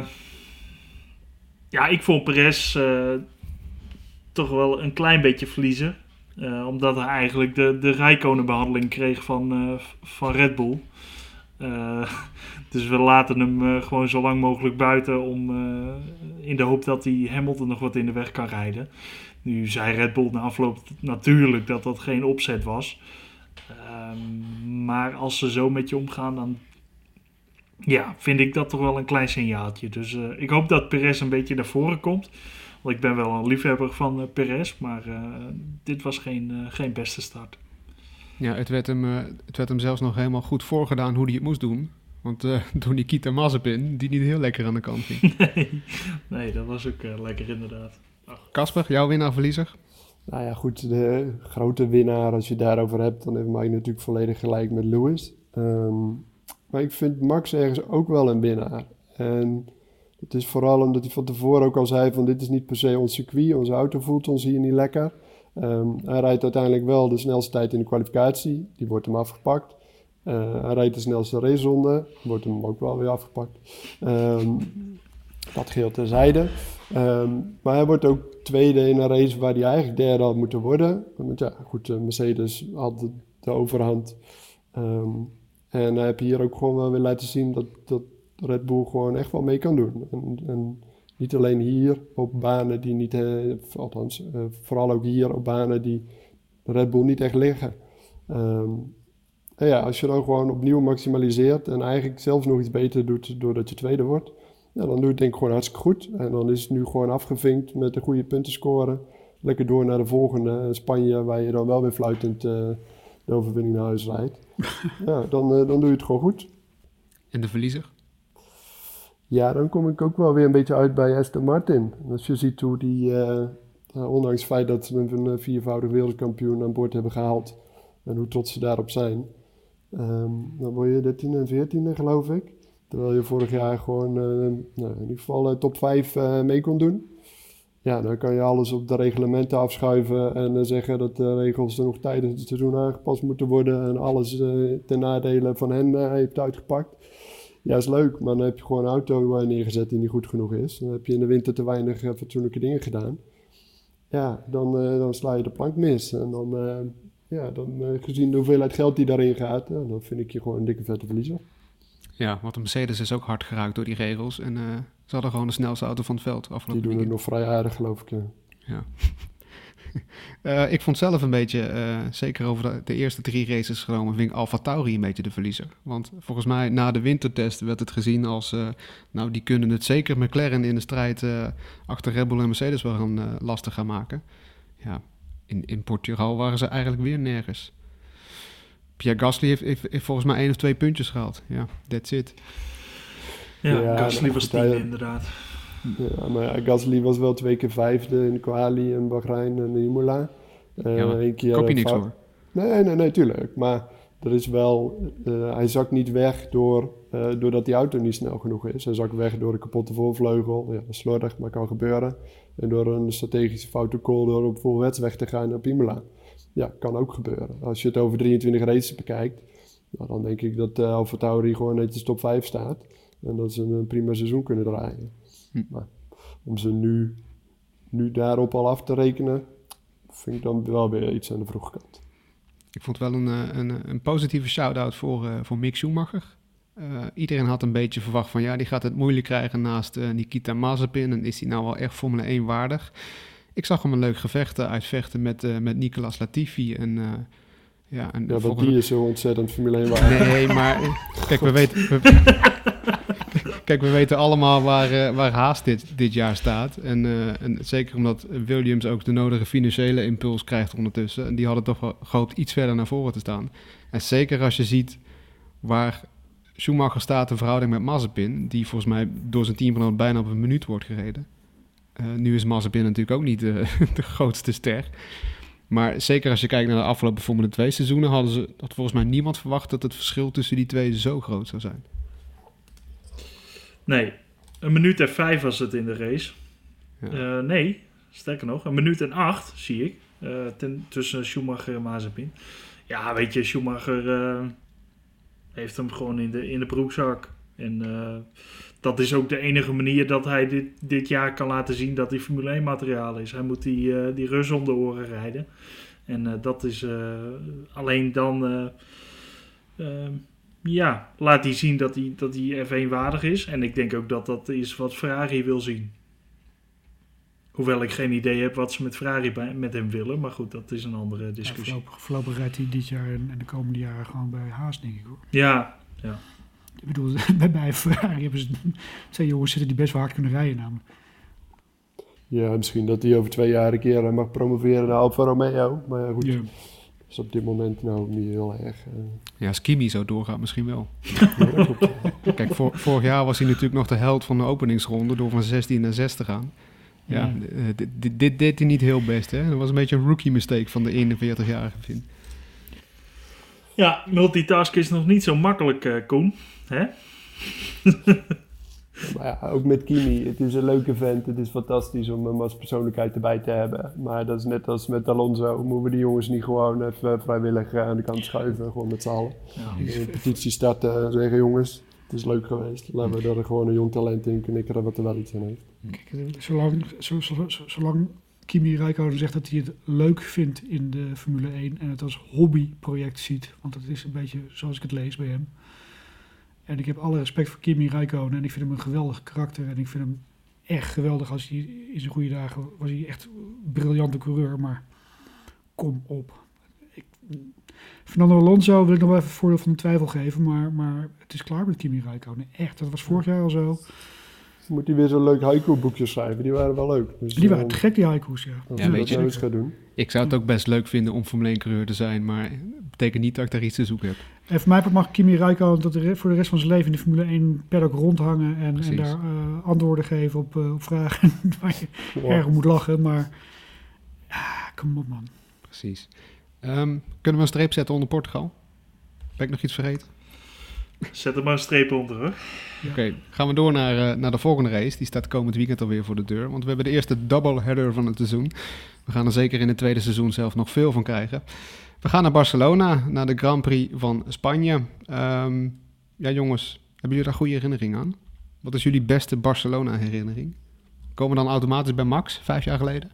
ja, ik vond Perez uh, toch wel een klein beetje verliezer. Uh, omdat hij eigenlijk de, de Räikkönen-behandeling kreeg van, uh, van Red Bull. Uh, dus we laten hem uh, gewoon zo lang mogelijk buiten om, uh, in de hoop dat hij Hamilton nog wat in de weg kan rijden. Nu zei Red Bull na afloop natuurlijk dat dat geen opzet was. Uh, maar als ze zo met je omgaan, dan ja, vind ik dat toch wel een klein signaaltje. Dus uh, ik hoop dat Perez een beetje naar voren komt. Want ik ben wel een liefhebber van uh, Perez, maar uh, dit was geen, uh, geen beste start. Ja, het werd, hem, uh, het werd hem zelfs nog helemaal goed voorgedaan hoe hij het moest doen. Want uh, door Nikita Mazepin, die niet heel lekker aan de kant ging. Nee, nee dat was ook uh, lekker inderdaad. Kasper, jouw winnaar-verliezer? Nou ja, goed, de grote winnaar, als je het daarover hebt, dan heeft Mike natuurlijk volledig gelijk met Lewis. Um, maar ik vind Max ergens ook wel een winnaar. En het is vooral omdat hij van tevoren ook al zei van dit is niet per se ons circuit, onze auto voelt ons hier niet lekker. Um, hij rijdt uiteindelijk wel de snelste tijd in de kwalificatie, die wordt hem afgepakt. Uh, hij rijdt de snelste raceronde, wordt hem ook wel weer afgepakt. Um, dat geheel terzijde. Um, maar hij wordt ook tweede in een race waar hij eigenlijk derde had moeten worden. Want ja, goed, Mercedes had de, de overhand. Um, en hij heeft hier ook gewoon wel weer laten zien dat, dat Red Bull gewoon echt wel mee kan doen. En, en niet alleen hier op banen die niet, uh, althans, uh, vooral ook hier op banen die Red Bull niet echt liggen. Um, en ja, als je dan gewoon opnieuw maximaliseert en eigenlijk zelfs nog iets beter doet doordat je tweede wordt, ja, dan doe je het denk ik gewoon hartstikke goed. En dan is het nu gewoon afgevinkt met een goede punten scoren. Lekker door naar de volgende, Spanje, waar je dan wel weer fluitend uh, de overwinning naar huis rijdt. Ja, dan, uh, dan doe je het gewoon goed. En de verliezer? Ja, dan kom ik ook wel weer een beetje uit bij Aston Martin. Als je ziet hoe die, uh, uh, ondanks het feit dat ze een viervoudig wereldkampioen aan boord hebben gehaald en hoe trots ze daarop zijn, um, dan word je dertiende en veertiende geloof ik. Terwijl je vorig jaar gewoon uh, nou, in ieder geval uh, top vijf uh, mee kon doen. Ja, dan kan je alles op de reglementen afschuiven en uh, zeggen dat de regels er nog tijdens het seizoen aangepast moeten worden en alles uh, ten nadele van hen uh, heeft uitgepakt. Ja, is leuk, maar dan heb je gewoon een auto uh, neergezet die niet goed genoeg is. Dan heb je in de winter te weinig uh, fatsoenlijke dingen gedaan. Ja, dan, uh, dan sla je de plank mis. En dan, uh, ja, dan uh, gezien de hoeveelheid geld die daarin gaat, uh, dan vind ik je gewoon een dikke vette verliezer. Ja, want de Mercedes is ook hard geraakt door die regels. En uh, ze hadden gewoon de snelste auto van het veld afgelopen Die doen weekend. het nog vrij aardig, geloof ik. Ja. Ja. uh, ik vond zelf een beetje, uh, zeker over de, de eerste drie races genomen, vind ik AlphaTauri een beetje de verliezer. Want volgens mij na de wintertest werd het gezien als, uh, nou die kunnen het zeker McLaren in de strijd uh, achter Red Bull en Mercedes wel gaan uh, lastig gaan maken. Ja, in, in Portugal waren ze eigenlijk weer nergens. Pierre Gasly heeft, heeft, heeft volgens mij één of twee puntjes gehaald. Ja, that's it. Ja, Ja, Gasly was goed, tiende hij- inderdaad. Ja, maar ja, Gasly was wel twee keer vijfde in de quali in Bahrein en Imola. Uh, Ja, maar één keer, Koop je uh, niks fout- hoor. Nee, nee, nee, tuurlijk. Maar er is wel, uh, hij zakt niet weg door, uh, doordat die auto niet snel genoeg is. Hij zakt weg door een kapotte voorvleugel. Ja, dat is slordig, maar kan gebeuren. En door een strategische foute call door op vol wets weg te gaan op Imola. ja, kan ook gebeuren. Als je het over drieëntwintig races bekijkt, nou, dan denk ik dat uh, AlphaTauri gewoon netjes top vijf staat. En dat ze een prima seizoen kunnen draaien. Hm. Maar om ze nu, nu daarop al af te rekenen, vind ik dan wel weer iets aan de vroege kant. Ik vond wel een, een, een positieve shout-out voor, uh, voor Mick Schumacher. Uh, iedereen had een beetje verwacht van ja, die gaat het moeilijk krijgen naast uh, Nikita Mazepin. En is hij nou wel echt Formule één waardig? Ik zag hem een leuk gevecht uh, uitvechten met, uh, met Nicolas Latifi. En, uh, ja, en, ja, want volgende... die is zo ontzettend Formule één waardig. Nee, maar kijk, we weten... We... Kijk, we weten allemaal waar, uh, waar Haas dit, dit jaar staat. En, uh, en zeker omdat Williams ook de nodige financiële impuls krijgt ondertussen. En die hadden toch wel gehoopt iets verder naar voren te staan. En zeker als je ziet waar Schumacher staat in verhouding met Mazepin, die volgens mij door zijn teamgenoot bijna op een minuut wordt gereden. Uh, nu is Mazepin natuurlijk ook niet uh, de grootste ster. Maar zeker als je kijkt naar de afgelopen Formule twee seizoenen, hadden ze had volgens mij niemand verwacht dat het verschil tussen die twee zo groot zou zijn. Nee, een minuut en vijf was het in de race. Ja. Uh, nee, sterker nog, een minuut en acht zie ik. Uh, ten, tussen Schumacher en Mazepin. Ja, weet je, Schumacher uh, heeft hem gewoon in de, in de broekzak. En uh, dat is ook de enige manier dat hij dit, dit jaar kan laten zien dat hij Formule één materiaal is. Hij moet die, uh, die Rus om de oren rijden. En uh, dat is uh, alleen dan... Uh, uh, Ja, laat hij zien dat hij, dat hij F één waardig is. En ik denk ook dat dat is wat Ferrari wil zien. Hoewel ik geen idee heb wat ze met Ferrari bij, met hem willen. Maar goed, dat is een andere discussie. Ja, voorlopig rijdt hij dit jaar en, en de komende jaren gewoon bij Haas, denk ik hoor. Ja, ja. Ik bedoel, bij, bij Ferrari hebben ze twee jongens zitten die best wel hard kunnen rijden namelijk. Ja, misschien dat hij over twee jaar een keer mag promoveren naar Alfa Romeo. Maar ja, goed. Ja. Is op dit moment nou niet heel erg... Uh... Ja, als Kimi zo doorgaat misschien wel. Kijk, vor, vorig jaar was hij natuurlijk nog de held van de openingsronde door van zestien naar zes te gaan. Ja, ja. D- d- dit deed hij niet heel best, hè. Dat was een beetje een rookie mistake van de eenenveertigjarige Finn. Ja, multitasken is nog niet zo makkelijk, uh, Koen. Hè? Maar ja, ook met Kimi, het is een leuke vent. Het is fantastisch om hem als persoonlijkheid erbij te hebben. Maar dat is net als met Alonso. Moeten we die jongens niet gewoon even vrijwillig aan de kant schuiven. Gewoon met z'n allen. Ja. Een petitie starten en zeggen, jongens, het is leuk geweest. Laten we er gewoon een jong talent in knikkeren wat er wel iets aan heeft. Kijk, zolang, zolang Kimi Räikkönen zegt dat hij het leuk vindt in de Formule één en het als hobbyproject ziet. Want dat is een beetje zoals ik het lees bij hem. En ik heb alle respect voor Kimi Räikkönen en ik vind hem een geweldig karakter. En ik vind hem echt geweldig als hij in zijn goede dagen was hij echt een briljante coureur. Maar kom op. Ik, Fernando Alonso wil ik nog wel even het voordeel van de twijfel geven. Maar, maar het is klaar met Kimi Räikkönen. Echt, dat was vorig jaar al zo. Moet hij weer zo'n leuk haiku-boekje schrijven. Die waren wel leuk. Dus, die waren uh, te gek, die haiku's, ja. ja, ja weet je, eens gaan doen. Ik zou het ook best leuk vinden om Formule één coureur te zijn. Maar dat betekent niet dat ik daar iets te zoeken heb. En voor mij mag Kimi Räikkönen dat de, voor de rest van zijn leven in de Formule één paddock rondhangen. En, en daar uh, antwoorden geven op, uh, op vragen waar je wow. erg om moet lachen. Maar ja, kom op man. Precies. Um, kunnen we een streep zetten onder Portugal? Ben ik nog iets vergeten? Zet er maar een streep onder, hoor. Ja. Oké, okay, gaan we door naar, uh, naar de volgende race. Die staat komend weekend alweer voor de deur. Want we hebben de eerste doubleheader van het seizoen. We gaan er zeker in het tweede seizoen zelf nog veel van krijgen. We gaan naar Barcelona, naar de Grand Prix van Spanje. Um, ja jongens, hebben jullie daar goede herinneringen aan? Wat is jullie beste Barcelona-herinnering? Komen we dan automatisch bij Max, vijf jaar geleden?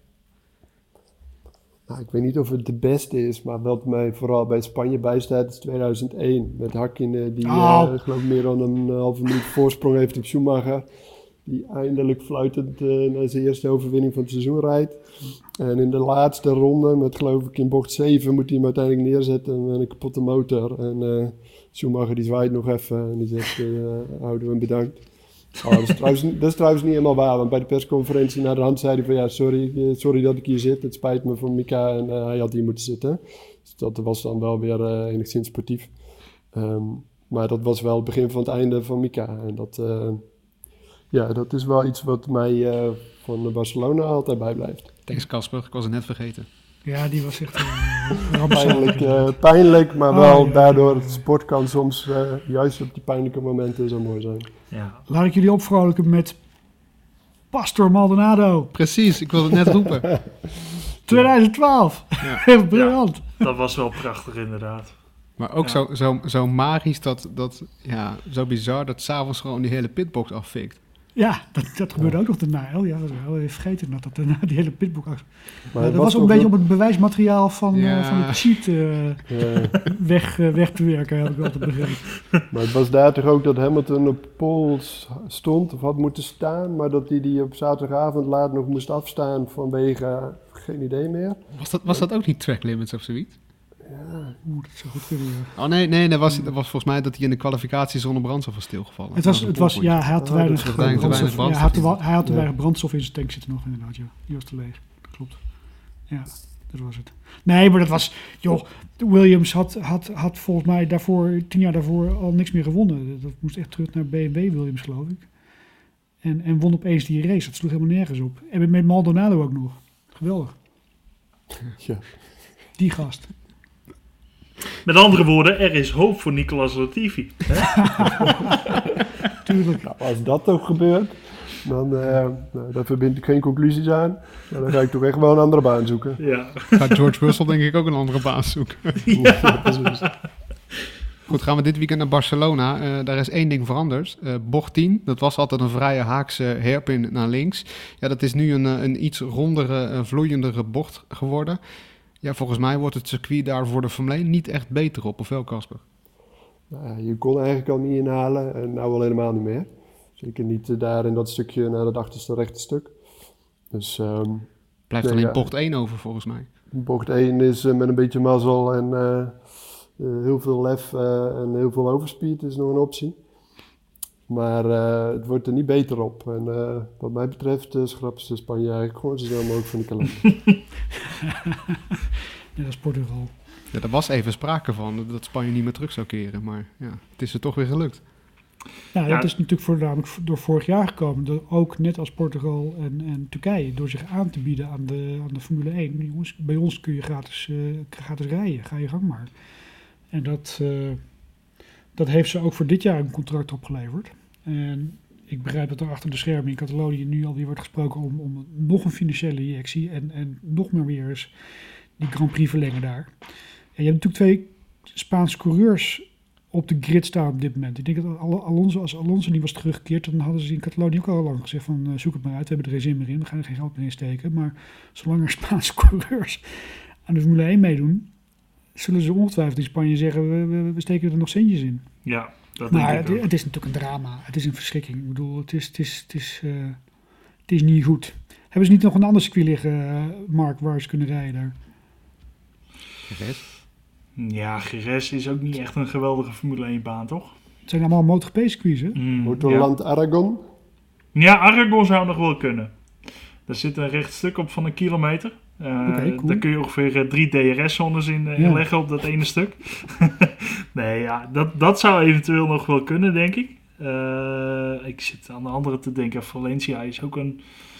Nou, ik weet niet of het de beste is, maar wat mij vooral bij Spanje bijstaat is tweeduizend één. Met Hakkinen, die oh. uh, geloof ik meer dan een halve minuut voorsprong heeft op Schumacher. Die eindelijk fluitend uh, naar zijn eerste overwinning van het seizoen rijdt. En in de laatste ronde, met geloof ik in bocht zeven, moet hij hem uiteindelijk neerzetten met een kapotte motor. En uh, Schumacher die zwaait nog even en die zegt, uh, houden we hem bedankt. Oh, dat, is trouwens, dat is trouwens niet helemaal waar, want bij de persconferentie naar de hand zei hij van ja, sorry, sorry dat ik hier zit, het spijt me voor Mika en uh, hij had hier moeten zitten. Dus dat was dan wel weer uh, enigszins sportief. Um, maar dat was wel het begin van het einde van Mika. En dat, uh, ja, dat is wel iets wat mij uh, van Barcelona altijd bijblijft. Thanks Casper, ik was het net vergeten. Ja, die was echt uh, pijnlijk, uh, pijnlijk, maar wel oh, ja, daardoor het sport kan soms uh, juist op die pijnlijke momenten zo mooi zijn. Ja. Laat ik jullie opvrolijken met Pastor Maldonado. Precies, ik wilde het net roepen. twintig twaalf. Ja. Briljant. Ja, dat was wel prachtig inderdaad. Maar ook Ja. zo, zo, zo magisch, dat, dat, ja, zo bizar dat s'avonds gewoon die hele pitbox afvikt. Ja, dat, dat gebeurde ook nog daarna. Oh ja, dat was wel even vergeten dat dat daarna die hele pitboek. Maar Ja, het dat was ook toch een beetje wel- om het bewijsmateriaal van, Ja. eh, van de cheat eh, Ja. weg, eh, weg te werken, heb ik altijd begrepen. Maar het was daar toch ook dat Hamilton op pole stond of had moeten staan, maar dat hij die op zaterdagavond laat nog moest afstaan vanwege uh, geen idee meer. Was dat, was dat ook niet track limits of zoiets? Oeh, dat zou goed kunnen. Ja. Oh nee, nee, dat was, dat was volgens mij dat hij in de kwalificatie zonder brandstof was stilgevallen. Het was, Dat het een was, polpuntje. ja, hij had te Oh, weinig dat is te weinig brandstof. Ja, hij had te, wa- hij had te Ja. weinig brandstof in zijn tank zitten nog inderdaad, ja. Die was te leeg. Dat klopt. Ja, dat was het. Nee, maar dat was, joh, Williams had, had, had volgens mij daarvoor, tien jaar daarvoor al niks meer gewonnen. Dat moest echt terug naar B en W Williams, geloof ik. En, en won opeens die race. Dat sloeg helemaal nergens op. En met Maldonado ook nog. Geweldig. Ja. Die gast. Met andere woorden, er is hoop voor Nicolas Latifi. Tuurlijk. Nou, als dat toch gebeurt, dan eh, nou, daar verbind ik geen conclusies aan. Nou, dan ga ik toch echt wel een andere baan zoeken. Ja. Gaat George Russell denk ik ook een andere baan zoeken. Ja, precies. Goed, gaan we dit weekend naar Barcelona. Eh, daar is één ding veranderd. Eh, bocht tien, dat was altijd een vrije haakse hairpin naar links. Ja, dat is nu een, eh, een iets rondere, uh, vloeiendere bocht geworden. Ja, volgens mij wordt het circuit daar voor de Formule één niet echt beter op. Of wel, Casper? Nou, ja, je kon eigenlijk al niet inhalen en nou al helemaal niet meer. Zeker niet eh, daar in dat stukje naar het achterste rechte stuk. Dus ehm, Blijft Nee, alleen ja. bocht één over, volgens mij. bocht één is eh, met een beetje mazzel en eh, eh, heel veel lef eh, en heel veel overspeed is nog een optie. Maar eh, het wordt er niet beter op. En eh, wat mij betreft uh, schrappen ze Spanje eigenlijk gewoon zo snel mogelijk van de kalender. Net als Portugal. Ja, er was even sprake van dat Spanje niet meer terug zou keren. Maar ja, het is er toch weer gelukt. Nou, Ja. dat is natuurlijk voornamelijk door vorig jaar gekomen. Dat ook net als Portugal en, en Turkije, door zich aan te bieden aan de, aan de Formule één. Jongens, bij ons kun je gratis, uh, gratis rijden, ga je gang maar. En dat, uh, dat heeft ze ook voor dit jaar een contract opgeleverd. En ik begrijp dat er achter de schermen in Catalonië nu alweer wordt gesproken om, om nog een financiële injectie en, en nog maar weer eens die Grand Prix verlengen daar. En je hebt natuurlijk twee Spaanse coureurs op de grid staan op dit moment. Ik denk dat Alonso, als Alonso niet was teruggekeerd, dan hadden ze in Catalonië ook al lang gezegd van uh, zoek het maar uit, we hebben er geen zin meer in, we gaan er geen geld meer in steken. Maar zolang er Spaanse coureurs aan de Formule één meedoen, zullen ze ongetwijfeld in Spanje zeggen, we, we, we steken er nog centjes in. Ja, dat Maar denk ik het, ook. het is natuurlijk een drama, het is een verschrikking. Ik bedoel, het is, het is, het is, uh, het is niet goed. Hebben ze niet nog een ander circuit liggen, uh, Mark, waar ze kunnen rijden daar? Geres? Ja, Jerez is ook niet echt een geweldige Formule één baan, toch? Het zijn allemaal MotoGP-circuits, hè? Mm, ja. Motorland Aragon. ja, Aragon zou nog wel kunnen. Daar zit een recht stuk op van een kilometer. Uh, Oké, cool. Daar kun je ongeveer uh, drie D R S-zones in, uh, Ja. in leggen op dat ene stuk. nee, ja, dat, dat zou eventueel nog wel kunnen, denk ik. Uh, ik zit aan de andere te denken. Valencia is ook een,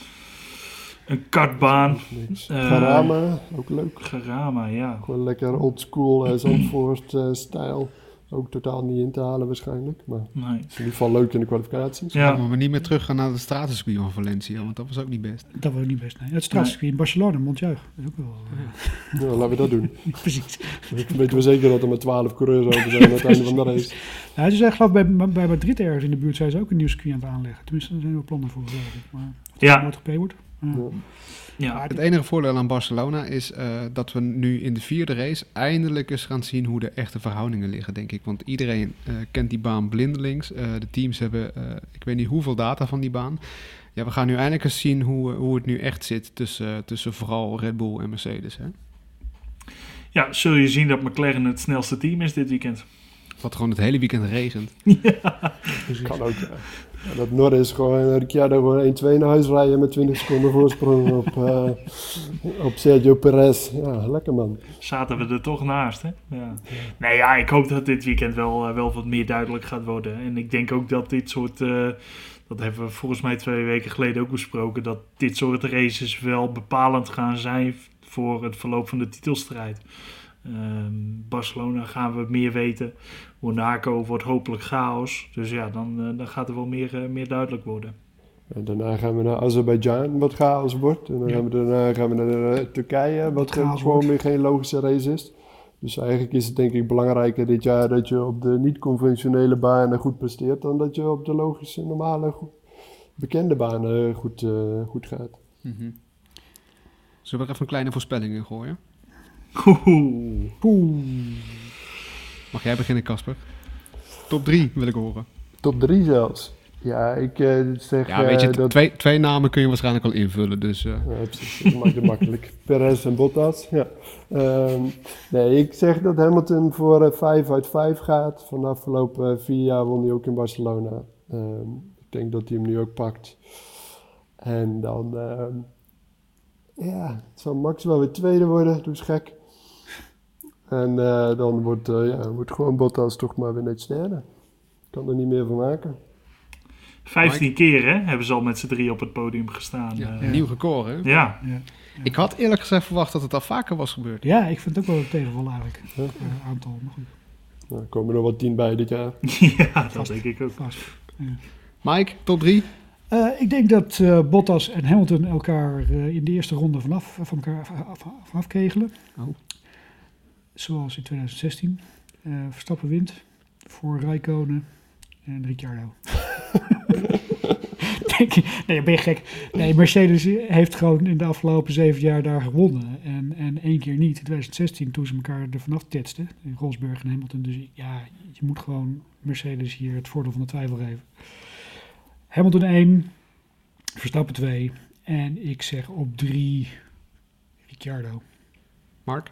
een kartbaan. Niks. Eh, Garama, ook leuk. Garama, ja. Gewoon lekker oldschool uh, Zandvoort-stijl. Ook totaal niet in te halen waarschijnlijk. Maar het Nee. is in ieder geval leuk in de kwalificaties. Ja. Ja, Maar niet meer terug gaan naar de stratencircuit van Valencia, want dat was ook niet best. Dat was niet best, nee. Het straatscircuit in Barcelona, Montjuïc. Dat is ook wel... Uh, Nou, laten we dat doen. precies. Dan weten we zeker dat er maar twaalf coureurs over zijn aan het einde van de race. Nou, ze zijn geloof ik bij, bij Madrid ergens in de buurt zijn ze ook een nieuw circuit aan het aanleggen. Tenminste, er zijn wel plannen voor, geloof ik. Maar of het Ja. MotoGP wordt? Ja. Ja. ja. Het enige voordeel aan Barcelona is uh, dat we nu in de vierde race eindelijk eens gaan zien hoe de echte verhoudingen liggen, denk ik. Want iedereen uh, kent die baan blindelings. Uh, de teams hebben, uh, ik weet niet hoeveel data van die baan. Ja, we gaan nu eindelijk eens zien hoe, hoe het nu echt zit tussen, uh, tussen vooral Red Bull en Mercedes. Hè? ja, zul je zien dat McLaren het snelste team is dit weekend. Wat gewoon het hele weekend regent. Kan ook, ja. Ja, dat Norris gewoon Ricciardo gewoon één twee naar huis rijden met twintig seconden voorsprong op, uh, op Sergio Perez. Ja, lekker man. Zaten we er toch naast, hè? Ja. Nee, ja, ik hoop dat dit weekend wel, uh, wel wat meer duidelijk gaat worden. En ik denk ook dat dit soort, uh, dat hebben we volgens mij twee weken geleden ook besproken, dat dit soort races wel bepalend gaan zijn voor het verloop van de titelstrijd. Um, Barcelona gaan we meer weten. Monaco wordt hopelijk chaos. Dus ja, dan, uh, dan gaat er wel meer, uh, meer duidelijk worden. En daarna gaan we naar Azerbeidzjan, wat chaos wordt. En dan Ja. gaan we daarna gaan we naar uh, Turkije, wat chaos gewoon wordt. weer geen logische race is. Dus eigenlijk is het denk ik belangrijker dit jaar dat je op de niet-conventionele banen goed presteert, dan dat je op de logische, normale, goed, bekende banen goed, uh, goed gaat. Mm-hmm. Zullen we er even een kleine voorspelling in gooien? Oeh. Poeh. Mag jij beginnen, Casper? Top drie wil ik horen. Top drie zelfs. Ja, ik uh, zeg Ja, weet je, uh, dat... twee, twee namen kun je waarschijnlijk al invullen, dus... Uh... Ja, precies, dat maakt het makkelijk. Perez en Bottas, ja. Um, nee, ik zeg dat Hamilton voor uh, vijf uit vijf gaat. Van de afgelopen uh, vier jaar won hij ook in Barcelona. Um, ik denk dat hij hem nu ook pakt. En dan... Um, ja, het zal Max wel weer tweede worden, dus gek. En uh, dan wordt, uh, ja, wordt gewoon Bottas toch maar weer net derde. Kan er niet meer van maken. Vijftien keer hè, hebben ze al met z'n drie op het podium gestaan. Ja, Uh, een nieuw record, hè? ja. Ja. Ja. Ik had eerlijk gezegd verwacht dat het al vaker was gebeurd. Ja, ik vind het ook wel een tegenval eigenlijk. Ja. Uh, aantal, maar goed. Nou, er komen er wel tien bij dit jaar. ja, dat denk ik ook. Vast. Ja. Mike, top drie? Uh, ik denk dat uh, Bottas en Hamilton elkaar uh, in de eerste ronde vanaf, van elkaar af, vanaf kegelen. Oh. Zoals in twintig zestien. Uh, Verstappen wint voor Räikkönen en Ricciardo. Denk je, nee, ben je gek? Nee, Mercedes heeft gewoon in de afgelopen zeven jaar daar gewonnen. En, en één keer niet. In twintig zestien toen ze elkaar er vanaf tetsten. In Rosberg en Hamilton. Dus ja, je moet gewoon Mercedes hier het voordeel van de twijfel geven. Hamilton één, Verstappen twee en ik zeg op drie Ricciardo. Mark?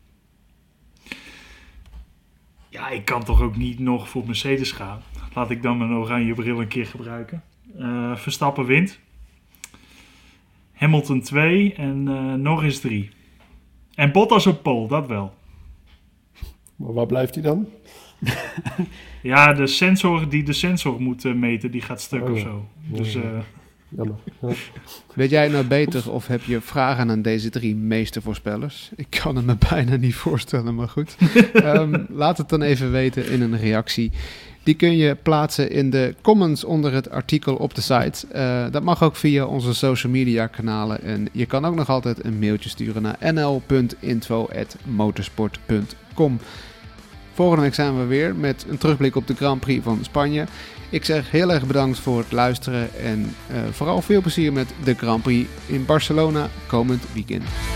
Ja, ik kan toch ook niet nog voor Mercedes gaan. Laat ik dan mijn oranje bril een keer gebruiken. Uh, Verstappen wint. Hamilton twee en uh, Norris drie. En Bottas op pole, dat wel. Maar waar blijft hij dan? Ja, de sensor die de sensor moet uh, meten, die gaat stuk Oh, of ja. zo. Ja, Dus ja. uh, Jammer. Ja. Weet jij nou beter of heb je vragen aan deze drie meestervoorspellers? Ik kan het me bijna niet voorstellen, maar goed. um, laat het dan even weten in een reactie. Die kun je plaatsen in de comments onder het artikel op de site. Uh, dat mag ook via onze social media kanalen. En je kan ook nog altijd een mailtje sturen naar n l punt info at motorsport punt com. Volgende week zijn we weer met een terugblik op de Grand Prix van Spanje. Ik zeg heel erg bedankt voor het luisteren en uh, vooral veel plezier met de Grand Prix in Barcelona komend weekend.